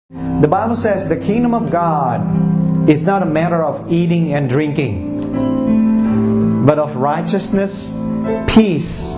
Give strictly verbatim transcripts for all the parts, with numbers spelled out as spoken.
The Bible says the kingdom of God is not a matter of eating and drinking, but of righteousness, peace,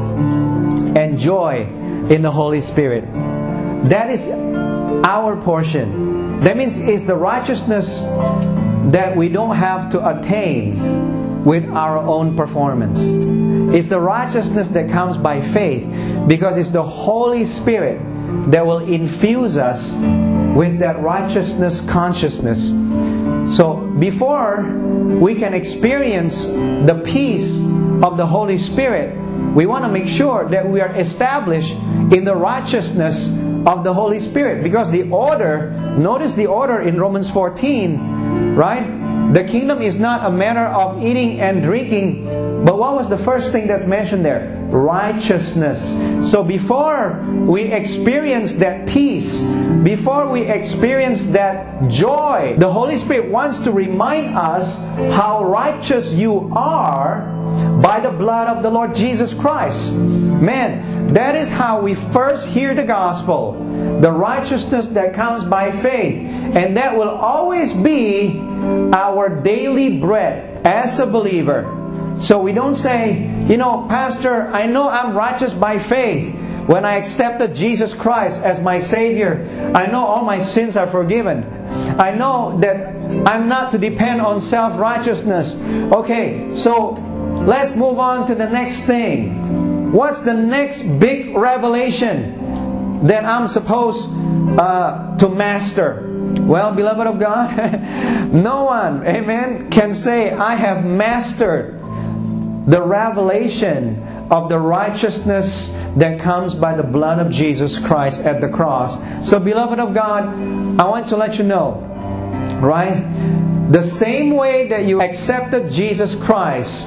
and joy in the Holy Spirit. That is our portion. That means it's the righteousness that we don't have to attain with our own performance. It's the righteousness that comes by faith, because it's the Holy Spirit that will infuse us with that righteousness consciousness. So before we can experience the peace of the Holy Spirit, we want to make sure that we are established in the righteousness of the Holy Spirit. Because the order, notice the order in Romans fourteen, right? The kingdom is not a matter of eating and drinking, but what was the first thing that's mentioned there? Righteousness. So before we experience that peace, before we experience that joy, the Holy Spirit wants to remind us how righteous you are by the blood of the Lord Jesus Christ. Man, that is how we first hear the gospel. The righteousness that comes by faith. And that will always be our daily bread as a believer. So we don't say, you know, Pastor, I know I'm righteous by faith when I accepted Jesus Christ as my Savior. I know all my sins are forgiven. I know that I'm not to depend on self-righteousness. Okay, so let's move on to the next thing. What's the next big revelation that I'm supposed uh, to master? Well, beloved of God, no one, amen, can say, I have mastered the revelation of the righteousness that comes by the blood of Jesus Christ at the cross. So, beloved of God, I want to let you know, right? The same way that you accepted Jesus Christ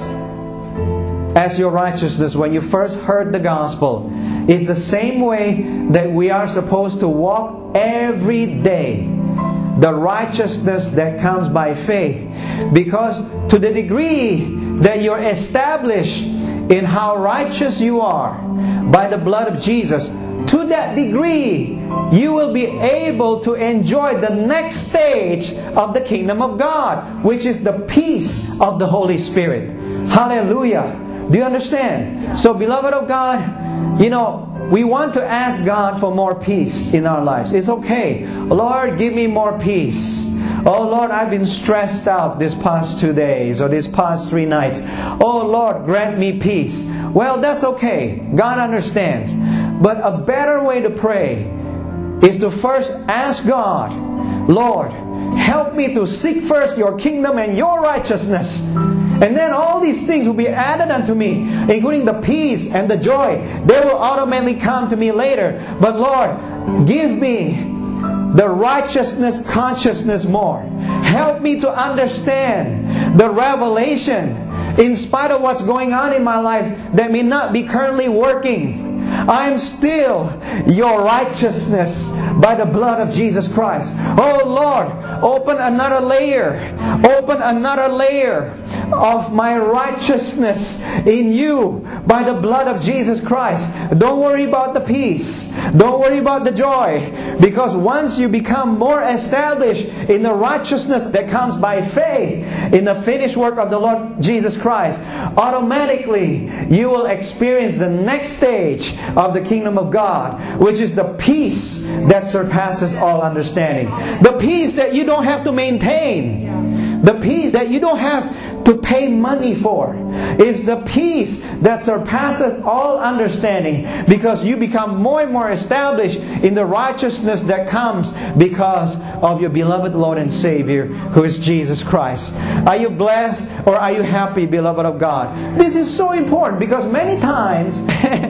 as your righteousness when you first heard the gospel is the same way that we are supposed to walk every day. The righteousness that comes by faith. Because to the degree that you're established in how righteous you are by the blood of Jesus, to that degree you will be able to enjoy the next stage of the kingdom of God, which is the peace of the Holy Spirit. Hallelujah. Do you understand? So, beloved of God, you know, we want to ask God for more peace in our lives. It's okay. Lord, give me more peace. Oh Lord, I've been stressed out this past two days or this past three nights. Oh Lord, grant me peace. Well, that's okay. God understands. But a better way to pray is to first ask God, Lord, help me to seek first your kingdom and your righteousness. And then all these things will be added unto me, including the peace and the joy. They will automatically come to me later. But Lord, give me the righteousness consciousness more. Help me to understand the revelation in spite of what's going on in my life that may not be currently working. I'm still your righteousness by the blood of Jesus Christ. Oh Lord, open another layer. Open another layer of my righteousness in you by the blood of Jesus Christ. Don't worry about the peace. Don't worry about the joy. Because once you become more established in the righteousness that comes by faith in the finished work of the Lord Jesus Christ, automatically you will experience the next stage of the kingdom of God, which is the peace that surpasses all understanding. The peace that you don't have to maintain. The peace that you don't have to pay money for is the peace that surpasses all understanding, because you become more and more established in the righteousness that comes because of your beloved Lord and Savior, who is Jesus Christ. Are you blessed or are you happy, beloved of God? This is so important, because many times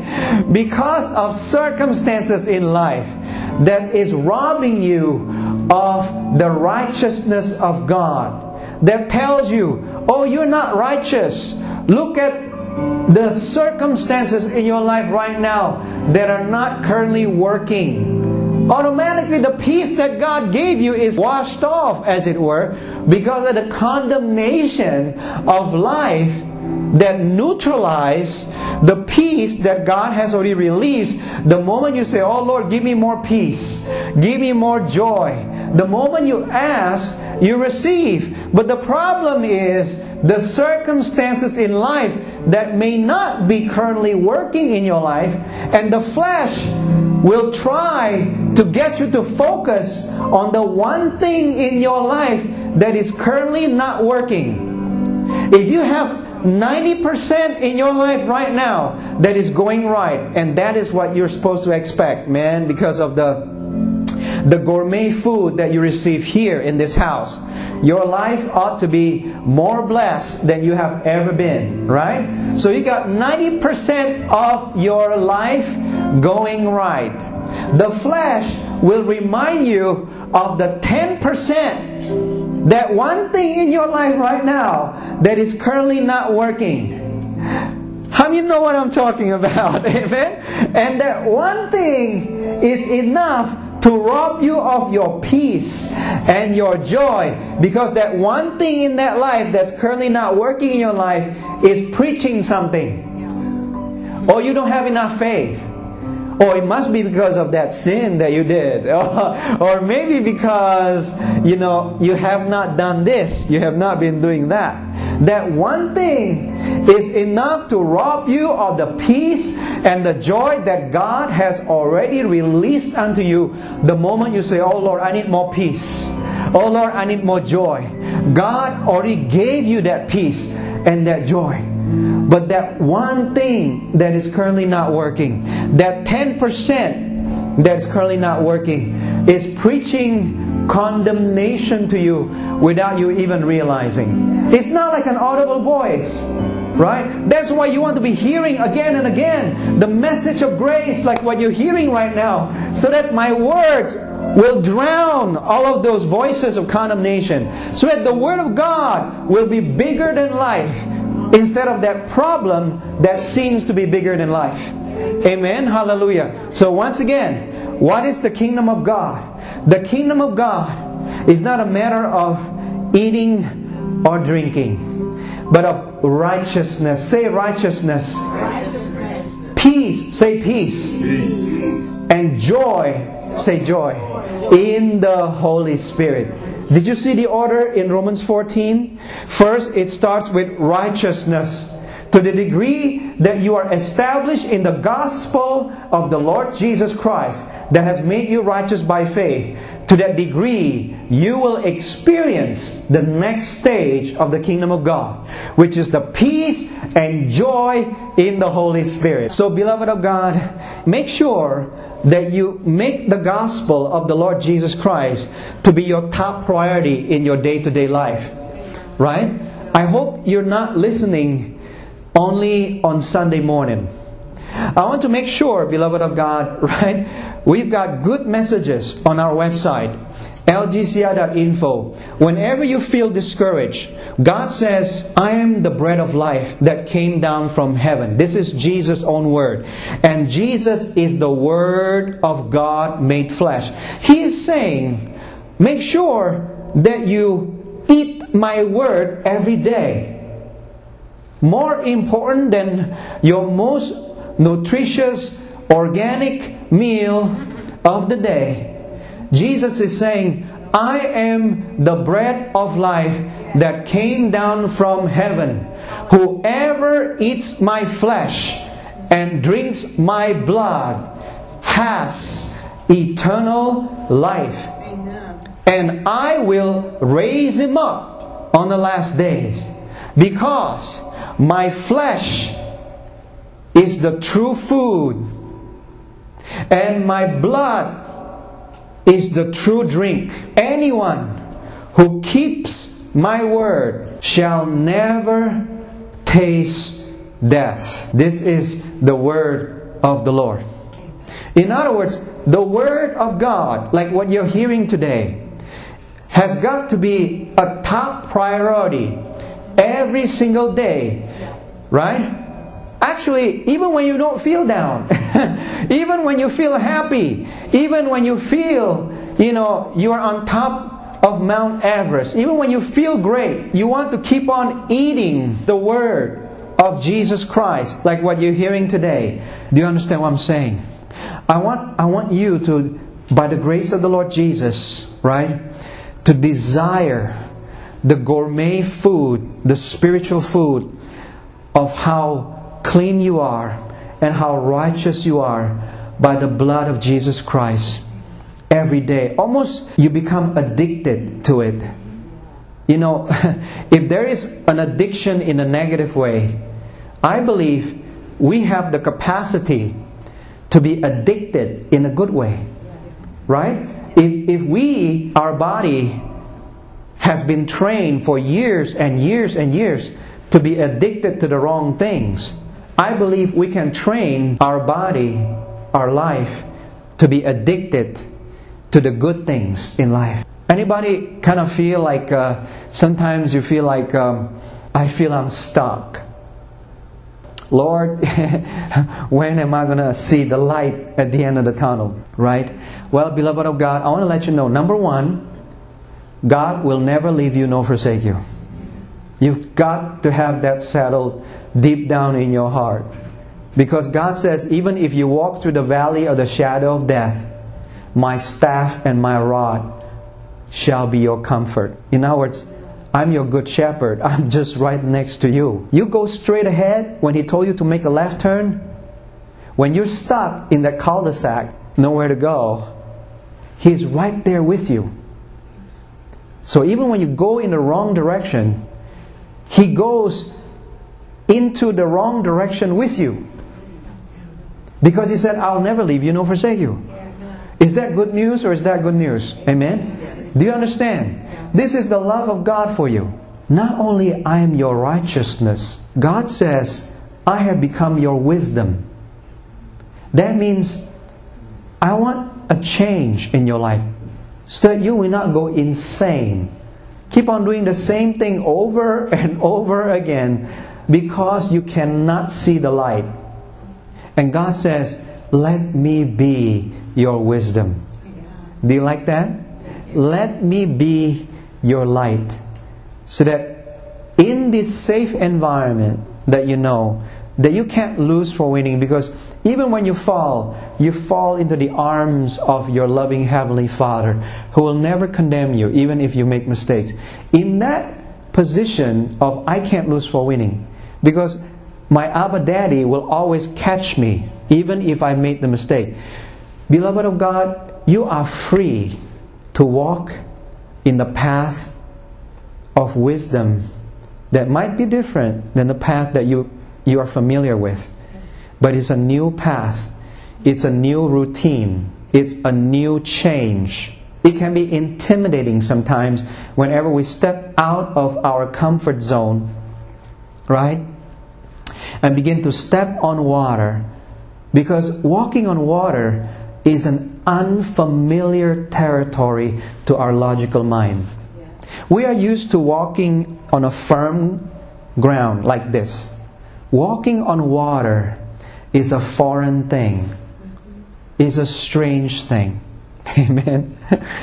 because of circumstances in life that is robbing you of the righteousness of God, that tells you, oh, you're not righteous. Look at the circumstances in your life right now that are not currently working. Automatically the peace that God gave you is washed off, as it were, because of the condemnation of life that neutralize the peace that God has already released. The moment you say, oh Lord, give me more peace, give me more joy, the moment you ask, you receive. But the problem is the circumstances in life that may not be currently working in your life, and the flesh will try to get you to focus on the one thing in your life that is currently not working. If you have ninety percent in your life right now that is going right, and that is what you're supposed to expect, man, because of the the gourmet food that you receive here in this house. Your life ought to be more blessed than you have ever been, right? So you got ninety percent of your life going right. The flesh will remind you of the ten percent, that one thing in your life right now that is currently not working. How many know what I'm talking about? Amen? And that one thing is enough to rob you of your peace and your joy, because that one thing in that life that's currently not working in your life is preaching something. Or you don't have enough faith. Or it must be because of that sin that you did. Or maybe because, you know, you have not done this. You have not been doing that. That one thing is enough to rob you of the peace and the joy that God has already released unto you the moment you say, oh Lord, I need more peace. Oh Lord, I need more joy. God already gave you that peace and that joy. But that one thing that is currently not working, that ten percent that is currently not working, is preaching condemnation to you without you even realizing. It's not like an audible voice, right? That's why you want to be hearing again and again the message of grace like what you're hearing right now, so that my words will drown all of those voices of condemnation, so that the Word of God will be bigger than life, instead of that problem that seems to be bigger than life. Amen. Hallelujah. So once again, what is the kingdom of God? The kingdom of God is not a matter of eating or drinking, but of righteousness. Say righteousness. Righteousness. Peace. Say peace. Peace. And joy. Say joy. In the Holy Spirit. Did you see the order in Romans fourteen? First, it starts with righteousness. To the degree that you are established in the gospel of the Lord Jesus Christ that has made you righteous by faith, to that degree you will experience the next stage of the kingdom of God, which is the peace and joy in the Holy Spirit. So, beloved of God, make sure that you make the gospel of the Lord Jesus Christ to be your top priority in your day-to-day life. Right? I hope you're not listening only on Sunday morning. I want to make sure, beloved of God, right? We've got good messages on our website, L G C I dot info. Whenever you feel discouraged, God says, I am the bread of life that came down from heaven. This is Jesus' own word. And Jesus is the Word of God made flesh. He is saying, make sure that you eat my word every day. More important than your most nutritious organic meal of the day. Jesus is saying, I am the bread of life that came down from heaven. Whoever eats my flesh and drinks my blood has eternal life. And I will raise him up on the last days. Because my flesh is the true food, and my blood is the true drink. Anyone who keeps my word shall never taste death. This is the word of the Lord. In other words, the word of God, like what you're hearing today, has got to be a top priority every single day. Right? Actually, even when you don't feel down, even when you feel happy, even when you feel, you know, you are on top of Mount Everest, even when you feel great, you want to keep on eating the Word of Jesus Christ, like what you're hearing today. Do you understand what I'm saying? I want, I want you to, by the grace of the Lord Jesus, right, to desire the gourmet food, the spiritual food of how clean you are and how righteous you are by the blood of Jesus Christ every day. Almost you become addicted to it. You know, if there is an addiction in a negative way, I believe we have the capacity to be addicted in a good way. Right? If, if we, our body, has been trained for years and years and years to be addicted to the wrong things, I believe we can train our body, our life, to be addicted to the good things in life. Anybody kind of feel like, uh, sometimes you feel like, um, I feel I'm stuck. Lord, when am I going to see the light at the end of the tunnel? Right? Well, beloved of God, I want to let you know, number one, God will never leave you nor forsake you. You've got to have that settled deep down in your heart. Because God says, even if you walk through the valley of the shadow of death, my staff and my rod shall be your comfort. In other words, I'm your good shepherd. I'm just right next to you. You go straight ahead when He told you to make a left turn. When you're stuck in that cul-de-sac, nowhere to go, He's right there with you. So even when you go in the wrong direction, He goes into the wrong direction with you. Because He said, I'll never leave you nor forsake you. Is that good news or is that good news? Amen? Do you understand? This is the love of God for you. Not only I am your righteousness, God says, I have become your wisdom. That means I want a change in your life so that you will not go insane. Keep on doing the same thing over and over again because you cannot see the light. And God says, let me be your wisdom. Do you like that? Let me be your light. So that in this safe environment that you know, that you can't lose for winning, because even when you fall, you fall into the arms of your loving Heavenly Father who will never condemn you even if you make mistakes. In that position of I can't lose for winning, because my Abba Daddy will always catch me even if I made the mistake. Beloved of God, you are free to walk in the path of wisdom that might be different than the path that you, you are familiar with. But it's a new path. It's a new routine. It's a new change. It can be intimidating sometimes whenever we step out of our comfort zone, right? And begin to step on water. Because walking on water is an unfamiliar territory to our logical mind. We are used to walking on a firm ground like this. Walking on water is a foreign thing. Is a strange thing. Amen?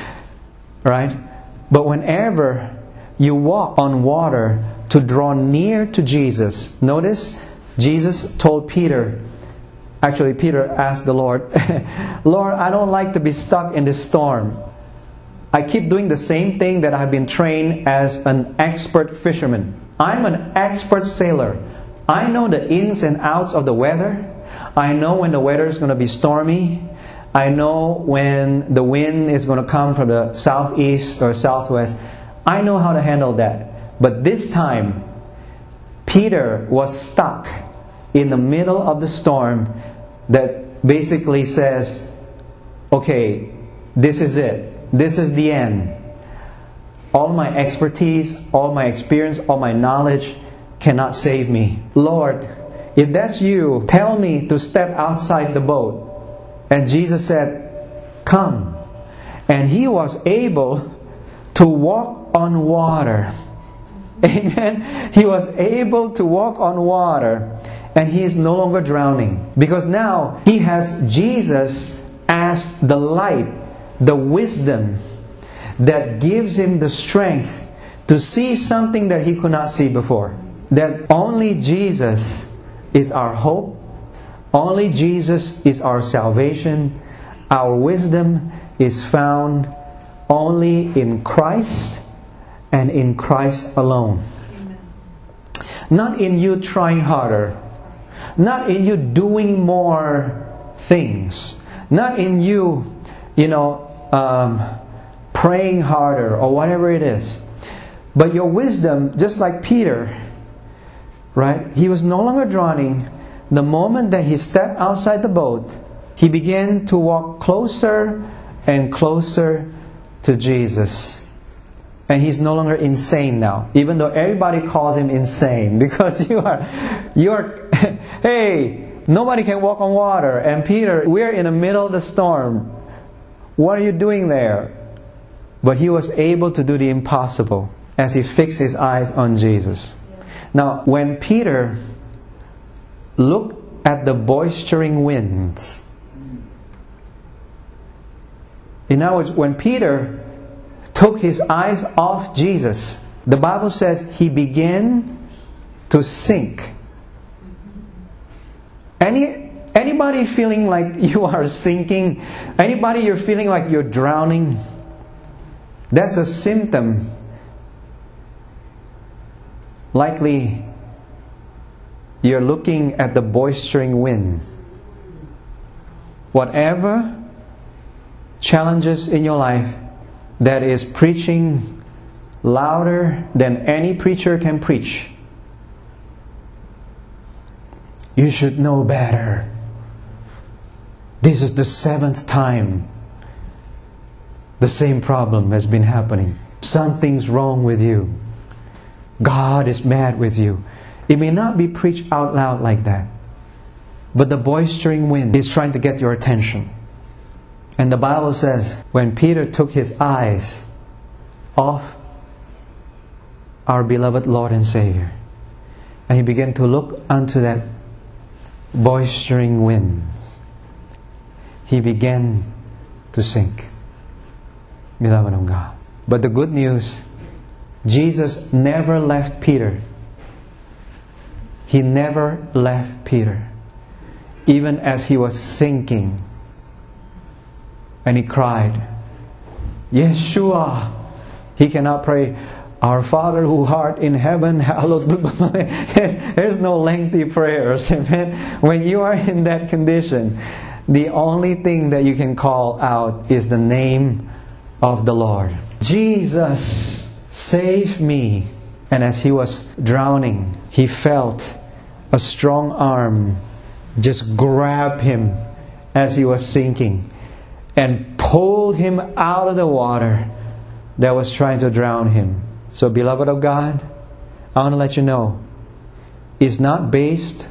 Right? But whenever you walk on water to draw near to Jesus, notice Jesus told Peter, actually Peter asked the Lord, Lord, I don't like to be stuck in this storm. I keep doing the same thing that I've been trained as an expert fisherman. I'm an expert sailor. I know the ins and outs of the weather. I know when the weather is going to be stormy. I know when the wind is going to come from the southeast or southwest. I know how to handle that. But this time, Peter was stuck in the middle of the storm that basically says, okay, this is it. This is the end. All my expertise, all my experience, all my knowledge cannot save me. Lord, if that's you, tell me to step outside the boat. And Jesus said, come. And he was able to walk on water. Amen. He was able to walk on water. And he is no longer drowning. Because now he has Jesus as the light, the wisdom that gives him the strength to see something that he could not see before. that only Jesus is our hope, only Jesus is our salvation. Our wisdom is found only in Christ and in Christ alone. Amen. Not in you trying harder, not in you doing more things, not in you, you know, um, praying harder or whatever it is. But your wisdom, just like Peter, right? He was no longer drowning. The moment that he stepped outside the boat, he began to walk closer and closer to Jesus. And he's no longer insane now, even though everybody calls him insane, because you are, you are, hey, nobody can walk on water. And Peter, we're in the middle of the storm. What are you doing there? But he was able to do the impossible as he fixed his eyes on Jesus. Now, when Peter looked at the boisterous winds, in other words, when Peter took his eyes off Jesus, the Bible says he began to sink. Any anybody feeling like you are sinking? Anybody you're feeling like you're drowning? That's a symptom. Likely you're looking at the boisterous wind. Whatever challenges in your life that is preaching louder than any preacher can preach, you should know better. This is the seventh time the same problem has been happening. Something's wrong with you. God is mad with you. It may not be preached out loud like that, but the boisterous wind is trying to get your attention. And the Bible says, when Peter took his eyes off our beloved Lord and Savior, and he began to look unto that boisterous winds, he began to sink. Beloved of God. But the good news, Jesus never left Peter. He never left Peter. Even as he was sinking, and he cried, Yeshua. He cannot pray, Our Father who art in heaven, hallowed be. There's no lengthy prayers. Amen. When you are in that condition, the only thing that you can call out is the name of the Lord. Jesus, save me. And as he was drowning, he felt a strong arm just grab him as he was sinking and pulled him out of the water that was trying to drown him. So, beloved of God, I want to let you know, it's not based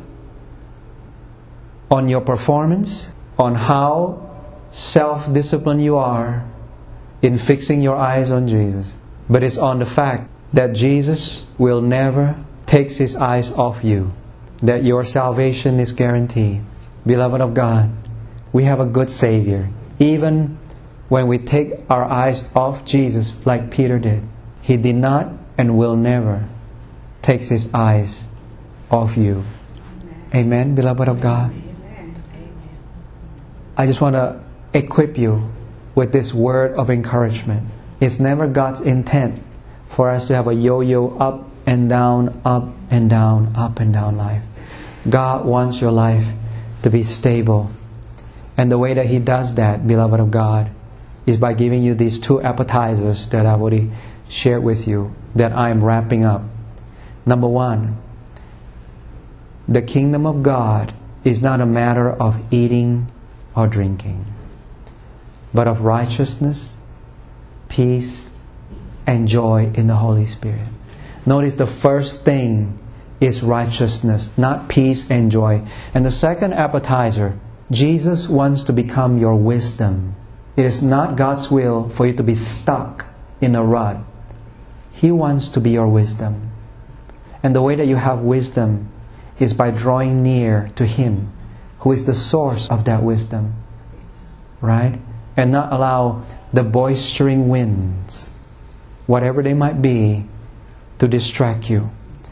on your performance, on how self-disciplined you are in fixing your eyes on Jesus, but it's on the fact that Jesus will never take His eyes off you, that your salvation is guaranteed. Beloved of God, we have a good Savior. Even when we take our eyes off Jesus like Peter did, He did not and will never take His eyes off you. Amen, Amen, beloved of God. Amen. I just want to equip you with this word of encouragement. It's never God's intent for us to have a yo-yo up and down, up and down, up and down life. God wants your life to be stable. And the way that He does that, beloved of God, is by giving you these two appetizers that I've already shared with you, that I'm wrapping up. Number one, the kingdom of God is not a matter of eating or drinking, but of righteousness, peace, and joy in the Holy Spirit. Notice the first thing is righteousness, not peace and joy. And the second appetizer, Jesus wants to become your wisdom. It is not God's will for you to be stuck in a rut. He wants to be your wisdom. And the way that you have wisdom is by drawing near to Him, who is the source of that wisdom. Right? And not allow the boisterous winds, whatever they might be, to distract you.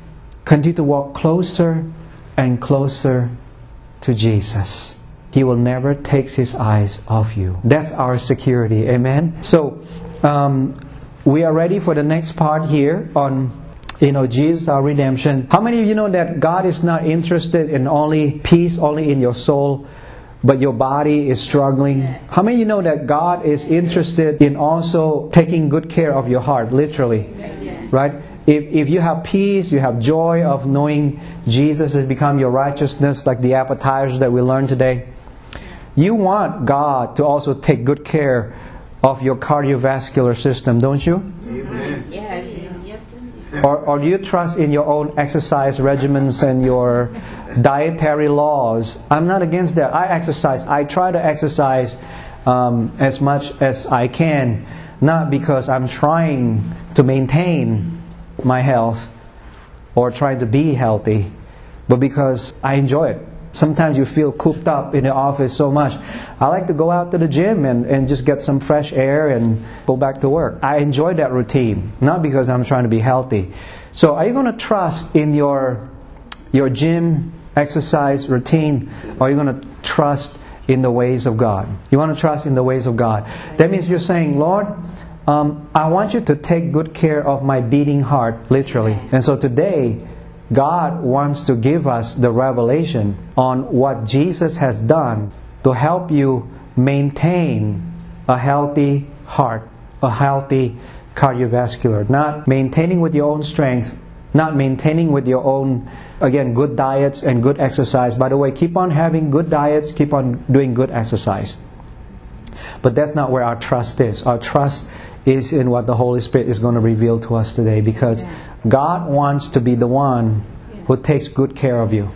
continue to walk closer and closer to Jesus. He will never take His eyes off you. That's our security. Amen? So, um, we are ready for the next part here on, you know, Jesus, our redemption. How many of you know that God is not interested in only peace, only in your soul, but your body is struggling? How many of you know that God is interested in also taking good care of your heart, literally? Right? If, if you have peace, you have joy of knowing Jesus has become your righteousness, like the appetizers that we learned today, you want God to also take good care of your cardiovascular system, don't you? Amen. Yes. Or, or do you trust in your own exercise regimens and your dietary laws? I'm not against that. I exercise. I try to exercise um, as much as I can, not because I'm trying to maintain my health or trying to be healthy, but because I enjoy it. Sometimes you feel cooped up in the office so much. I like to go out to the gym and, and just get some fresh air and go back to work. I enjoy that routine, not because I'm trying to be healthy. So are you going to trust in your your gym exercise routine, or are you going to trust in the ways of God? You want to trust in the ways of God. That means you're saying, Lord, um, I want you to take good care of my beating heart, literally. And so today, God wants to give us the revelation on what Jesus has done to help you maintain a healthy heart, a healthy cardiovascular. Not maintaining with your own strength, not maintaining with your own, again, good diets and good exercise. By the way, keep on having good diets, keep on doing good exercise. But that's not where our trust is. Our trust is in what the Holy Spirit is going to reveal to us today, because God wants to be the one who takes good care of you.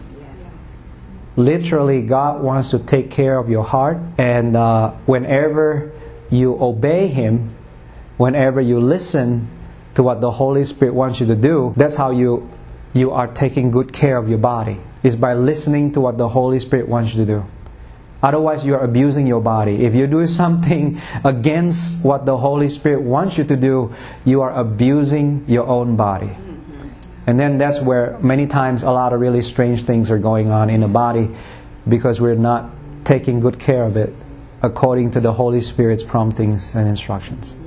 Literally, God wants to take care of your heart, and uh, whenever you obey Him, whenever you listen to what the Holy Spirit wants you to do, that's how you you are taking good care of your body, is by listening to what the Holy Spirit wants you to do. Otherwise, you are abusing your body. If you're doing something against what the Holy Spirit wants you to do, you are abusing your own body. And then that's where many times a lot of really strange things are going on in the body, because we're not taking good care of it according to the Holy Spirit's promptings and instructions.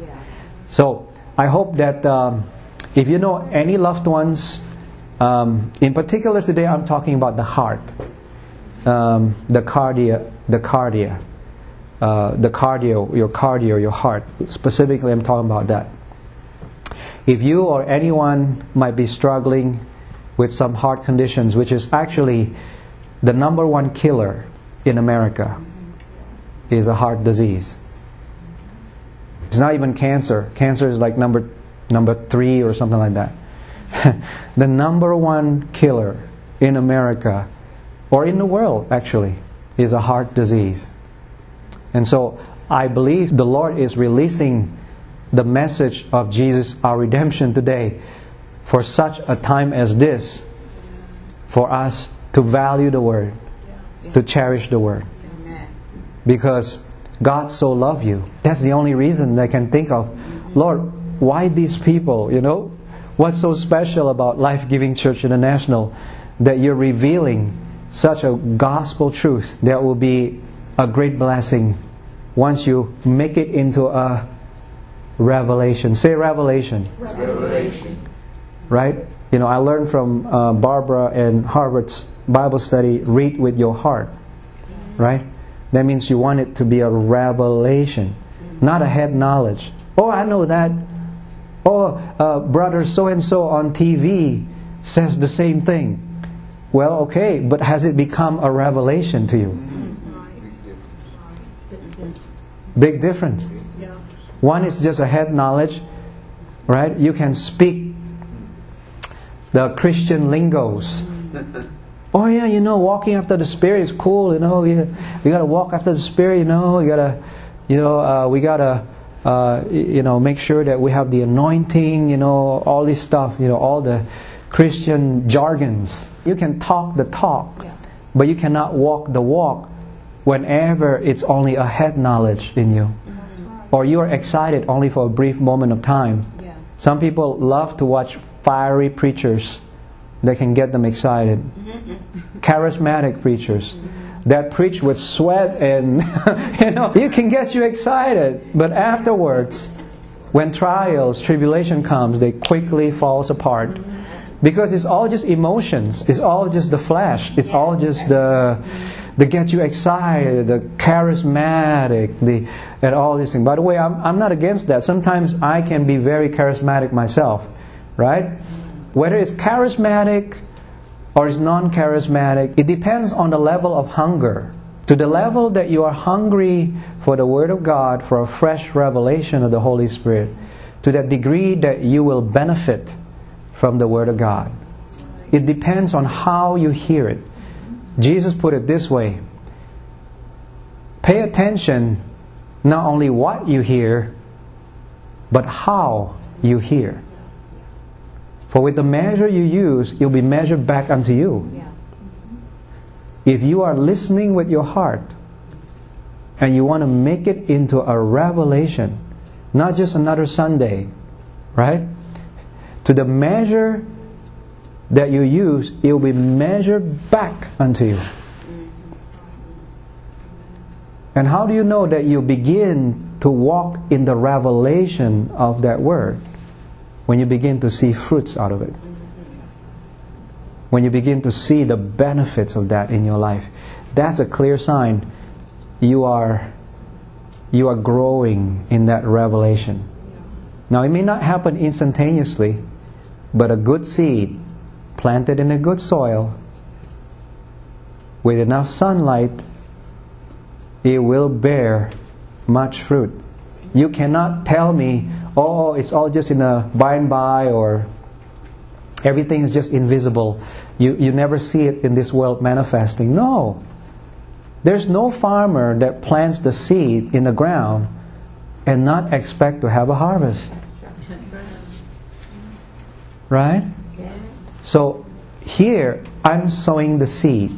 So I hope that um, if you know any loved ones, um, in particular today I'm talking about the heart. Um, the cardia, the cardia, uh, the cardio, your cardio, your heart. Specifically, I'm talking about that. If you or anyone might be struggling with some heart conditions, which is actually the number one killer in America, is a heart disease. It's not even cancer. Cancer is like number number three or something like that. The number one killer in America, or in the world actually, is a heart disease. And so I believe the Lord is releasing the message of Jesus, our redemption today, for such a time as this, for us to value the Word, to cherish the Word. Because God so loved you. That's the only reason I can think of. Lord, why these people, you know? What's so special about Life Giving Church International that you're revealing such a gospel truth that will be a great blessing once you make it into a revelation. Say revelation. Revelation. Right? You know, I learned from uh, Barbara and Harvard's Bible study, read with your heart. Right? That means you want it to be a revelation, not a head knowledge. Oh, I know that. Oh, uh, brother so-and-so on T V says the same thing. Well, okay, but has it become a revelation to you? Big difference. One is just a head knowledge, right? You can speak the Christian lingos. Oh yeah, you know, walking after the Spirit is cool. You know, you you gotta walk after the Spirit. You know, you gotta, you know, uh, we gotta, uh, you know, make sure that we have the anointing. You know, all this stuff. You know, all the Christian jargons. You can talk the talk, but you cannot walk the walk whenever it's only a head knowledge in you. Or you are excited only for a brief moment of time. Some people love to watch fiery preachers that can get them excited. Charismatic preachers that preach with sweat and you know, you can get you excited, but afterwards, when trials, tribulation comes, they quickly falls apart. Because it's all just emotions. It's all just the flesh. It's all just the the get you excited, the charismatic, the and all these things. By the way, I'm I'm not against that. Sometimes I can be very charismatic myself, right? Whether it's charismatic or it's non-charismatic, it depends on the level of hunger. To the level that you are hungry for the Word of God, for a fresh revelation of the Holy Spirit, to that degree that you will benefit from the Word of God. It depends on how you hear it. Jesus put it this way: pay attention not only what you hear, but how you hear. For with the measure you use, you'll be measured back unto you. If you are listening with your heart and you want to make it into a revelation, not just another Sunday, right? To the measure that you use, it will be measured back unto you. And how do you know that you begin to walk in the revelation of that word? When you begin to see fruits out of it. When you begin to see the benefits of that in your life. That's a clear sign you are you are growing in that revelation. Now it may not happen instantaneously, but a good seed planted in a good soil with enough sunlight, it will bear much fruit. You cannot tell me, oh, it's all just in a by and by, or everything is just invisible. You, you never see it in this world manifesting. No. There's no farmer that plants the seed in the ground and not expect to have a harvest. Right? Yes. So here, I'm sowing the seed.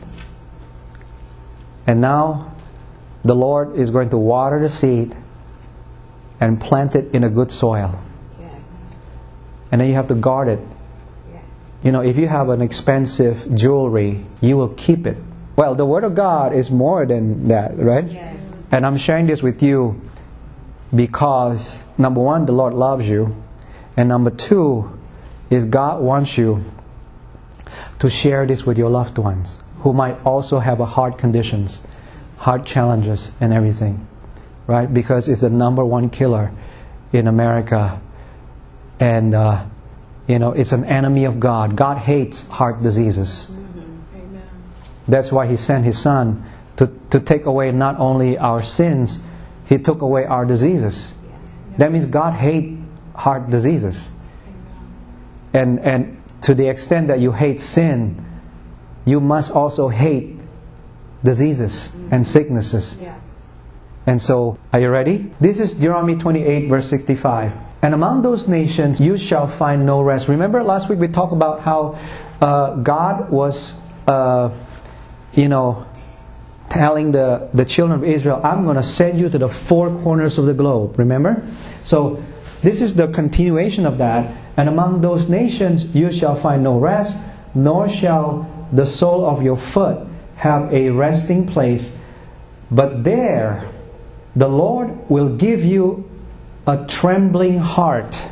And now, the Lord is going to water the seed and plant it in a good soil. Yes. And then you have to guard it. Yes. You know, if you have an expensive jewelry, you will keep it. Well, the Word of God is more than that, right? Yes. And I'm sharing this with you because, number one, the Lord loves you. And number two, is God wants you to share this with your loved ones who might also have a heart conditions, heart challenges and everything. Right? Because it's the number one killer in America. And, uh, you know, it's an enemy of God. God hates heart diseases. Mm-hmm. Amen. That's why He sent His Son to, to take away not only our sins, He took away our diseases. Yeah. That means God hates heart diseases. And, and to the extent that you hate sin, you must also hate diseases mm-hmm. and sicknesses. Yes. And so, are you ready? This is Deuteronomy twenty-eight verse sixty-five. And among those nations you shall find no rest. Remember last week we talked about how uh, God was, uh, you know, telling the, the children of Israel, I'm going to send you to the four corners of the globe. Remember? So, this is the continuation of that. And among those nations you shall find no rest, nor shall the sole of your foot have a resting place. But there the Lord will give you a trembling heart.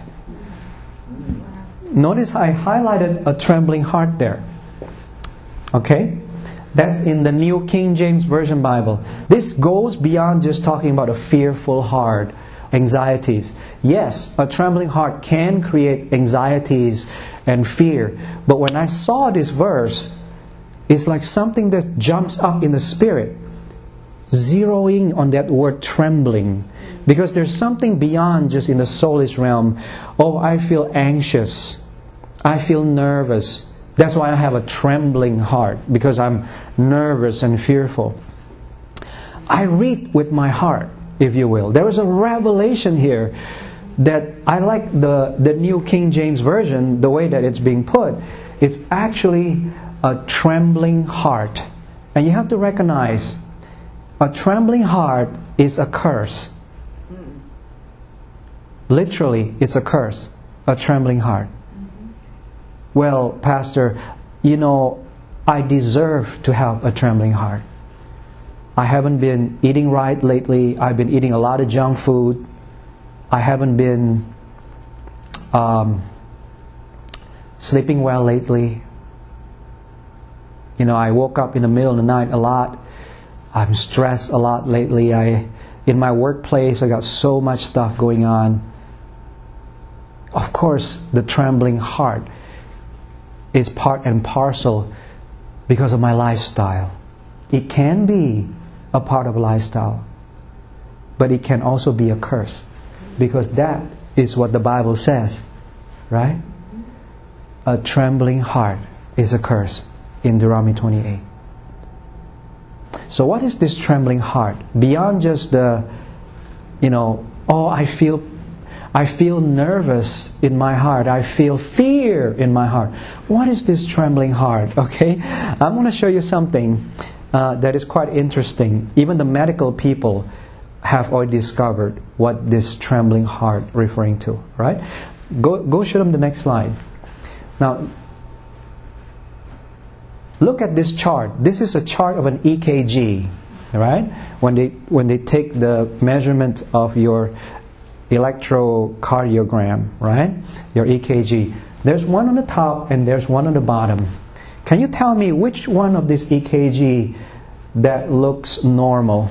Notice I highlighted a trembling heart there. Okay? That's in the New King James Version Bible. This goes beyond just talking about a fearful heart. Anxieties. Yes, a trembling heart can create anxieties and fear. But when I saw this verse, it's like something that jumps up in the spirit, zeroing on that word trembling. Because there's something beyond just in the soulish realm. Oh, I feel anxious. I feel nervous. That's why I have a trembling heart, because I'm nervous and fearful. I read with my heart, if you will. There is a revelation here that I like the, the New King James Version, the way that it's being put. It's actually a trembling heart. And you have to recognize, a trembling heart is a curse. Literally, it's a curse. A trembling heart. Well, Pastor, you know, I deserve to have a trembling heart. I haven't been eating right lately. I've been eating a lot of junk food. I haven't been um, sleeping well lately. You know, I woke up in the middle of the night a lot. I'm stressed a lot lately. I, in my workplace, I got so much stuff going on. Of course, the trembling heart is part and parcel because of my lifestyle. It can be a part of a lifestyle, but it can also be a curse, because that is what the Bible says, right? A trembling heart is a curse in Deuteronomy twenty-eight. So what is this trembling heart? Beyond just the, you know, oh, I feel I feel nervous in my heart. I feel fear in my heart. What is this trembling heart? Okay, I'm going to show you something uh, that is quite interesting. Even the medical people have already discovered what this trembling heart referring to. Right? Go go show them the next slide. Now, look at this chart. This is a chart of an E K G. Right? When they when they take the measurement of your electrocardiogram, right? Your E K G. There's one on the top and there's one on the bottom. Can you tell me which one of this E K G that looks normal?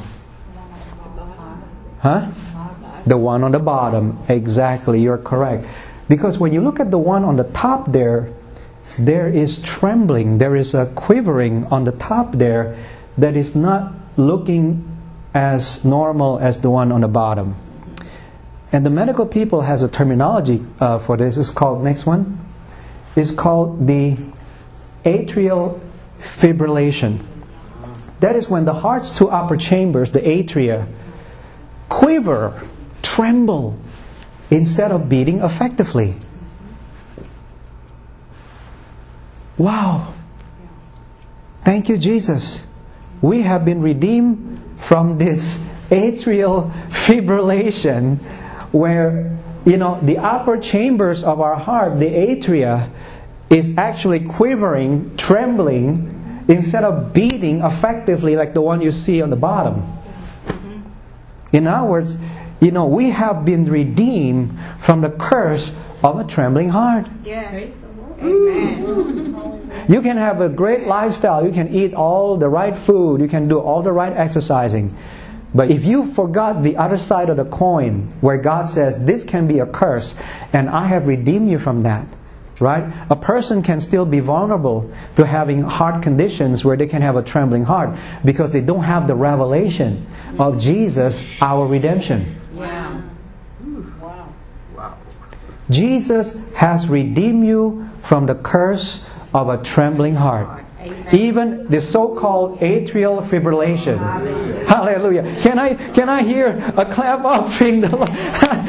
Huh? The one on the bottom. Exactly, you're correct. Because when you look at the one on the top there, there is trembling, there is a quivering on the top there that is not looking as normal as the one on the bottom. And the medical people has a terminology uh, for this. It's called, next one, it's called the atrial fibrillation. That is when the heart's two upper chambers, the atria, quiver, tremble, instead of beating effectively. Wow. Thank you, Jesus. We have been redeemed from this atrial fibrillation, where, you know, the upper chambers of our heart, the atria, is actually quivering, trembling, instead of beating effectively like the one you see on the bottom. In other words, you know, we have been redeemed from the curse of a trembling heart. Yes. Amen. You can have a great lifestyle. You can eat all the right food. You can do all the right exercising. But if you forgot the other side of the coin, where God says, this can be a curse, and I have redeemed you from that, right? A person can still be vulnerable to having heart conditions where they can have a trembling heart because they don't have the revelation of Jesus, our redemption. Wow. Wow. Wow. Jesus has redeemed you from the curse of a trembling heart. Even the so-called atrial fibrillation. Hallelujah. Can I can I hear a clap offering the Lord?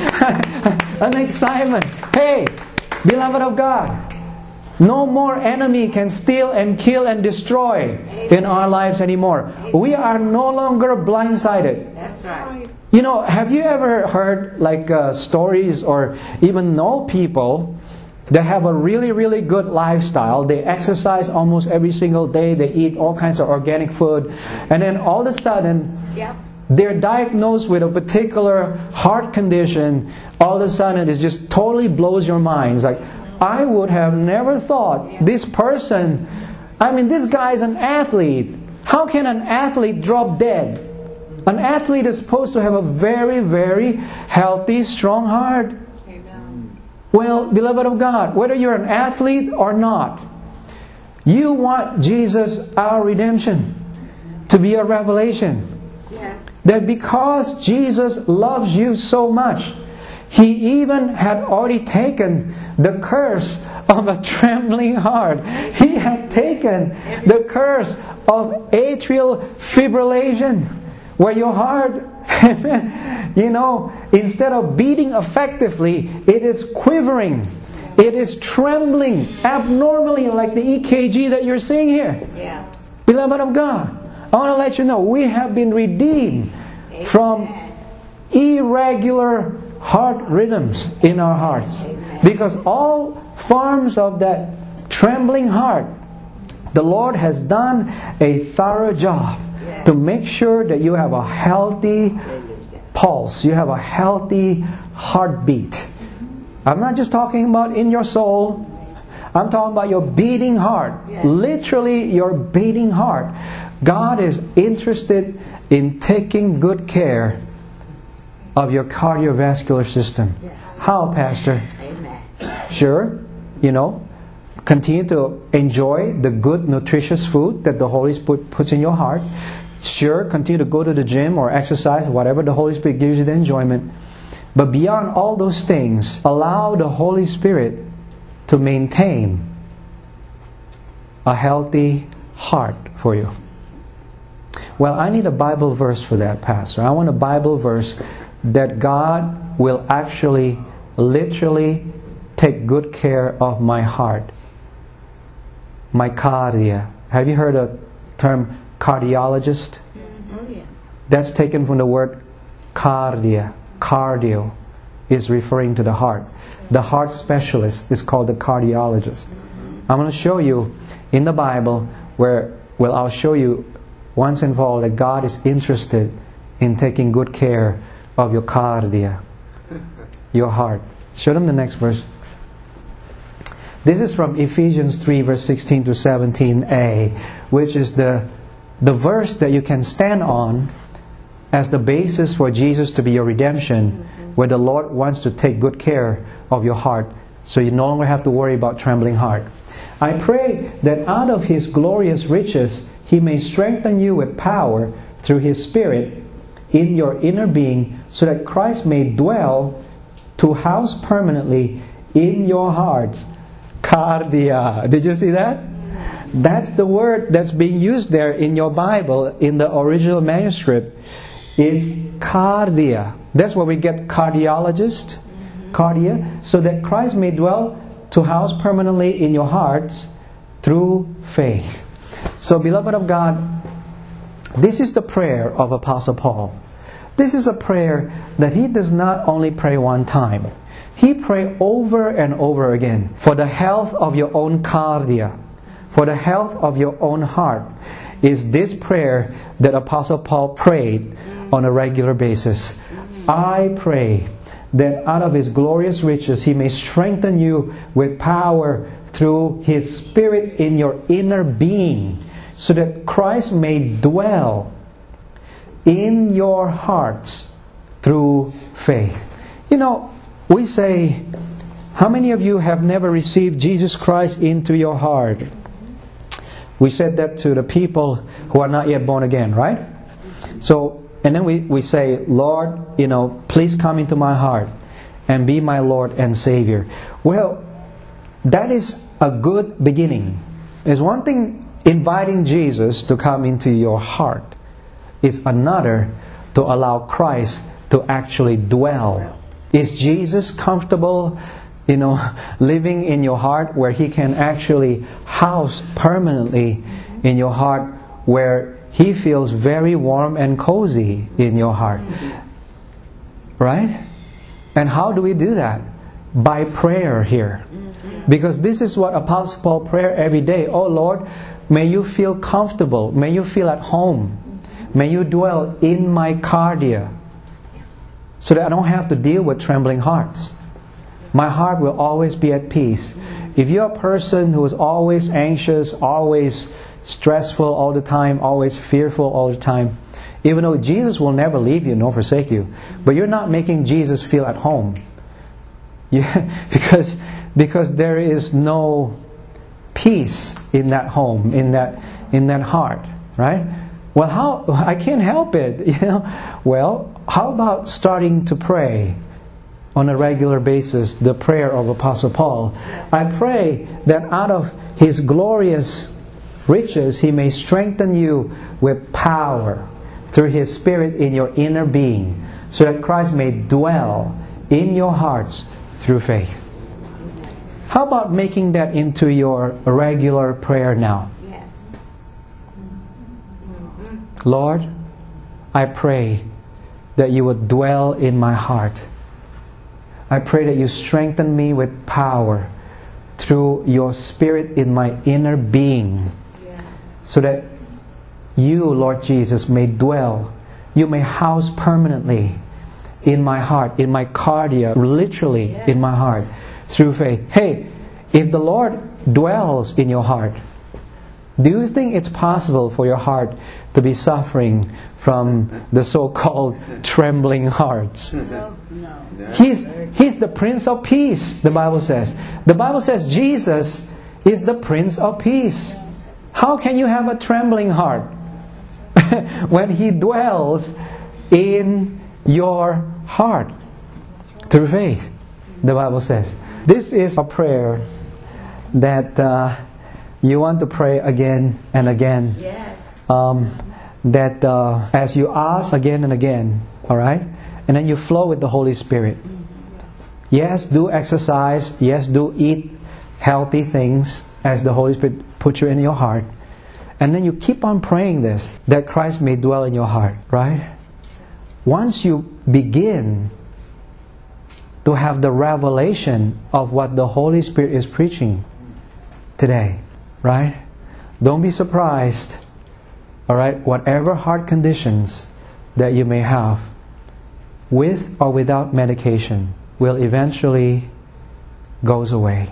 An excitement. Hey, beloved of God, no more enemy can steal and kill and destroy in our lives anymore. We are no longer blindsided. That's right. You know, have you ever heard like uh, stories or even know people that have a really, really good lifestyle? They exercise almost every single day. They eat all kinds of organic food. And then all of a sudden, Yep. they're diagnosed with a particular heart condition. All of a sudden, it just totally blows your mind. It's like, I would have never thought this person, I mean, this guy's an athlete. How can an athlete drop dead? An athlete is supposed to have a very, very healthy, strong heart. Amen. Well, beloved of God, whether you're an athlete or not, you want Jesus, our redemption, to be a revelation. Yes. That because Jesus loves you so much, He even had already taken the curse of a trembling heart. He had taken the curse of atrial fibrillation, where your heart, you know, instead of beating effectively, it is quivering. It is trembling abnormally, like the E K G that you're seeing here. Yeah. Beloved of God, I want to let you know, we have been redeemed from irregular heart rhythms in our hearts. Because all forms of that trembling heart The Lord has done a thorough job Yes. to make sure that you have a healthy pulse, you have a healthy heartbeat. I'm not just talking about in your soul, I'm talking about your beating heart. Yes. Literally your beating heart. God is interested in taking good care of your cardiovascular system. Yes. How, Pastor? Amen. Sure, you know, continue to enjoy the good, nutritious food that the Holy Spirit puts in your heart. Sure, continue to go to the gym or exercise, whatever the Holy Spirit gives you the enjoyment. But beyond all those things, allow the Holy Spirit to maintain a healthy heart for you. Well, I need a Bible verse for that, Pastor. I want a Bible verse that God will actually, literally take good care of my heart. My cardia. Have you heard the term cardiologist? Oh, yeah. That's taken from the word cardia. Cardio is referring to the heart. The heart specialist is called the cardiologist. I'm going to show you in the Bible where, well, I'll show you once and for all that God is interested in taking good care of your cardia, your heart. Show them the next verse. This is from Ephesians three, verse sixteen to seventeen a, which is the, the verse that you can stand on as the basis for Jesus to be your redemption, where the Lord wants to take good care of your heart, so you no longer have to worry about trembling heart. I pray that out of His glorious riches He may strengthen you with power through His Spirit in your inner being, so that Christ may dwell to house permanently in your hearts. Cardia. Did you see that? That's the word that's being used there in your Bible, in the original manuscript. It's cardia. That's where we get cardiologist, cardia, so that Christ may dwell to house permanently in your hearts through faith. So, beloved of God, this is the prayer of Apostle Paul. This is a prayer that he does not only pray one time. He prayed over and over again for the health of your own cardia, for the health of your own heart. Is this prayer that Apostle Paul prayed on a regular basis. I pray that out of His glorious riches He may strengthen you with power through His Spirit in your inner being, so that Christ may dwell in your hearts through faith. You know, we say, how many of you have never received Jesus Christ into your heart? We said that to the people who are not yet born again, right? So, and then we, we say, Lord, you know, please come into my heart and be my Lord and Savior. Well, that is a good beginning. It's one thing inviting Jesus to come into your heart. It's another to allow Christ to actually dwell. Is Jesus comfortable, you know, living in your heart where He can actually house permanently in your heart, where He feels very warm and cozy in your heart? Right? And how do we do that? By prayer here. Because this is what Apostle Paul prays every day. Oh Lord, may you feel comfortable. May you feel at home. May you dwell in my cardia, so that I don't have to deal with trembling hearts. My heart will always be at peace. If you're a person who is always anxious, always stressful all the time, always fearful all the time, even though Jesus will never leave you nor forsake you, but you're not making Jesus feel at home. Yeah, because because there is no peace in that home, in that in that heart, right? Well, how I can't help it, you know. Well, how about starting to pray on a regular basis the prayer of Apostle Paul? I pray that out of His glorious riches He may strengthen you with power through His Spirit in your inner being, so that Christ may dwell in your hearts through faith. How about making that into your regular prayer now? Yes. Lord, I pray that you would dwell in my heart. I pray that you strengthen me with power through your Spirit in my inner being, so that you, Lord Jesus, may dwell, you may house permanently in my heart, in my cardia, literally in my heart, through faith. Hey, if the Lord dwells in your heart, do you think it's possible for your heart to be suffering from the so-called trembling hearts? No. No. He's, he's the Prince of Peace, the Bible says. The Bible says Jesus is the Prince of Peace. How can you have a trembling heart when He dwells in your heart? Through faith, the Bible says. This is a prayer that uh, you want to pray again and again. Yes. Um, that uh, as you ask again and again, alright? And then you flow with the Holy Spirit. Yes, do exercise. Yes, do eat healthy things as the Holy Spirit puts you in your heart. And then you keep on praying this, that Christ may dwell in your heart, right? Once you begin to have the revelation of what the Holy Spirit is preaching today, right? Don't be surprised, alright? Whatever heart conditions that you may have, with or without medication, will eventually goes away.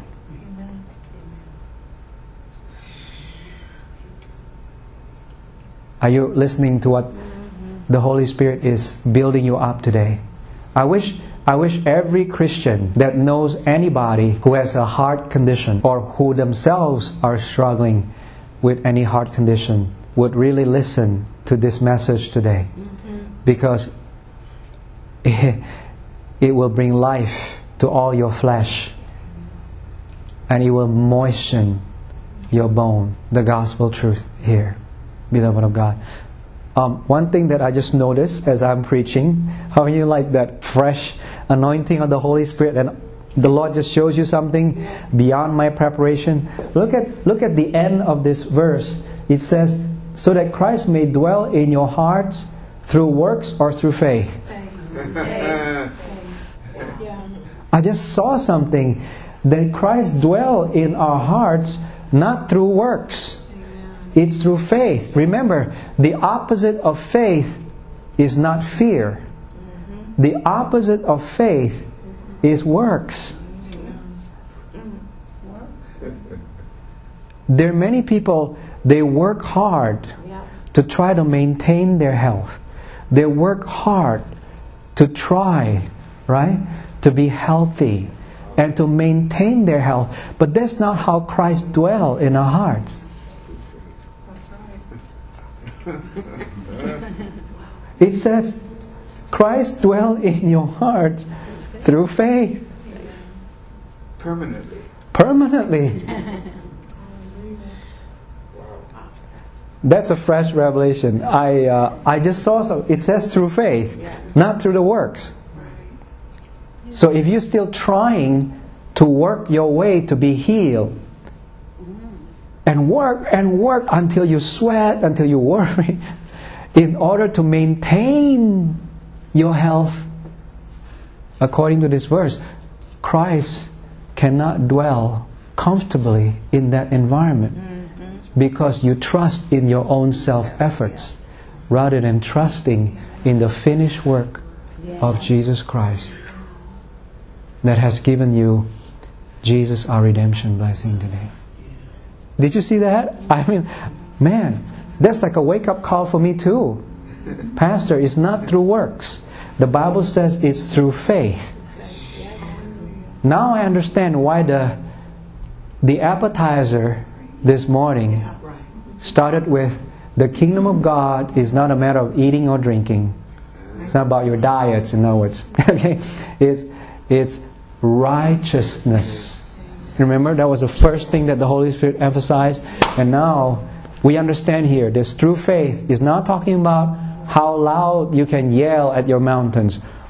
Are you listening to what the Holy Spirit is building you up today? I wish I wish every Christian that knows anybody who has a heart condition or who themselves are struggling with any heart condition would really listen to this message today. Because it, it will bring life to all your flesh, and it will moisten your bone. The gospel truth here, beloved of God. Um, one thing that I just noticed as I'm preaching, how you like that fresh anointing of the Holy Spirit, and the Lord just shows you something beyond my preparation. Look at look at the end of this verse. It says, "So that Christ may dwell in your hearts through works or through faith." Yes. I just saw something, that Christ dwell in our hearts not through works. It's through faith. Remember, the opposite of faith is not fear. The opposite of faith is works. There are many people, they work hard to try to maintain their health. They work hard to try, right, to be healthy and to maintain their health. But that's not how Christ dwells in our hearts. It says, Christ dwell in your hearts through faith. Permanently. Permanently. That's a fresh revelation. I uh, I just saw some. It says through faith, not through the works. So if you're still trying to work your way to be healed, and work and work until you sweat, until you worry, in order to maintain your health, according to this verse, Christ cannot dwell comfortably in that environment, because you trust in your own self-efforts rather than trusting in the finished work of Jesus Christ that has given you Jesus, our redemption blessing today. Did you see that? I mean, man, that's like a wake-up call for me too. Pastor, it's not through works. The Bible says it's through faith. Now I understand why the the appetizer this morning started with, the kingdom of God is not a matter of eating or drinking. It's not about your diets, in other words. Okay? It's, it's righteousness. Remember, that was the first thing that the Holy Spirit emphasized. And now we understand here, this true faith is not talking about how loud you can yell at your mountains,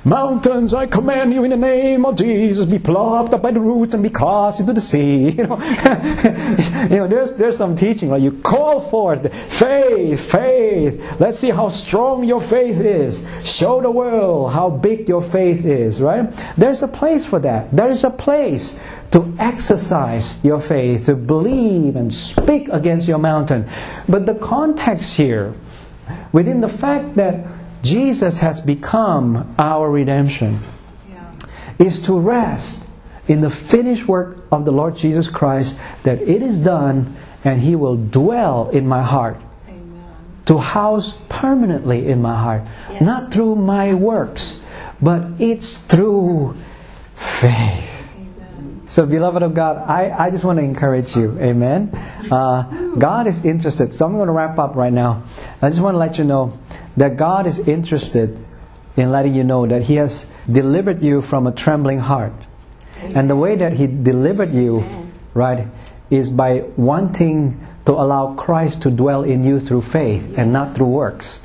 mountains, I command you in the name of Jesus, be plucked up by the roots and be cast into the sea. You know, you know, there's there's some teaching, like you call forth faith, faith. Let's see how strong your faith is. Show the world how big your faith is, right? There's a place for that. There is a place to exercise your faith, to believe and speak against your mountain. But the context here, within the fact that Jesus has become our redemption, yeah, is to rest in the finished work of the Lord Jesus Christ, that it is done and He will dwell in my heart. Amen. To house permanently in my heart. Yeah. Not through my works, but it's through faith. So, beloved of God, I, I just want to encourage you. Amen. Uh, God is interested. So I'm going to wrap up right now. I just want to let you know that God is interested in letting you know that He has delivered you from a trembling heart. And the way that He delivered you, right, is by wanting to allow Christ to dwell in you through faith and not through works.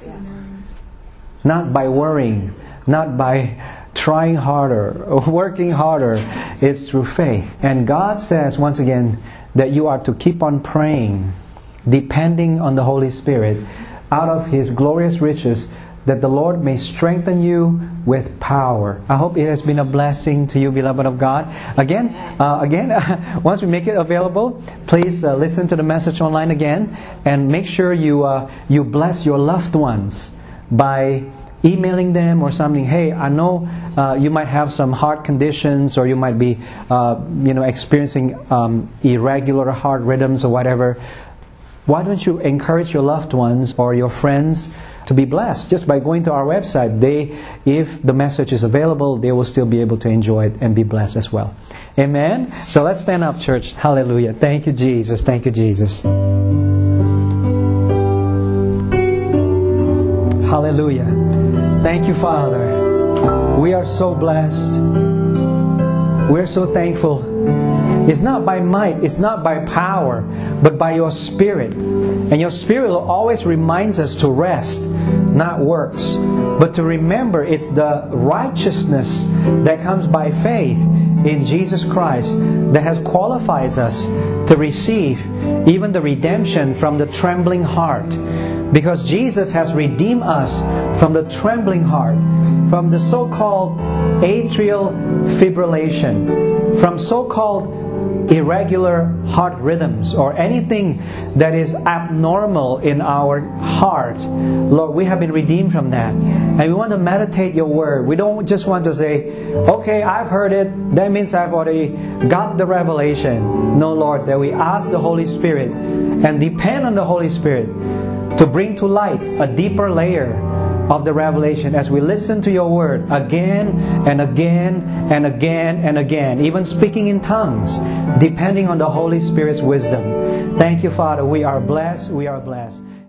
Not by worrying, not by trying harder or working harder. It's through faith. And God says once again that you are to keep on praying, depending on the Holy Spirit, out of His glorious riches, that the Lord may strengthen you with power. I hope it has been a blessing to you, beloved of God. Again, uh, again, once we make it available, please uh, listen to the message online again, and make sure you uh, you bless your loved ones by emailing them or something. Hey, I know uh, you might have some heart conditions, or you might be, uh, you know, experiencing um, irregular heart rhythms or whatever. Why don't you encourage your loved ones or your friends to be blessed just by going to our website? They, if the message is available, they will still be able to enjoy it and be blessed as well. Amen. So let's stand up, church. Hallelujah. Thank you, Jesus. Thank you, Jesus. Hallelujah. Thank you, Father. We are so blessed. We're so thankful. It's not by might, it's not by power, but by your Spirit. And your Spirit will always reminds us to rest, not works, but to remember it's the righteousness that comes by faith in Jesus Christ that has qualifies us to receive even the redemption from the trembling heart. Because Jesus has redeemed us from the trembling heart, from the so-called atrial fibrillation, from so-called irregular heart rhythms, or anything that is abnormal in our heart. Lord, we have been redeemed from that. And we want to meditate your word. We don't just want to say, okay, I've heard it, that means I've already got the revelation. No, Lord, that we ask the Holy Spirit and depend on the Holy Spirit to bring to light a deeper layer of the revelation as we listen to your word again and again and again and again, even speaking in tongues, depending on the Holy Spirit's wisdom. Thank you, Father. We are blessed. We are blessed.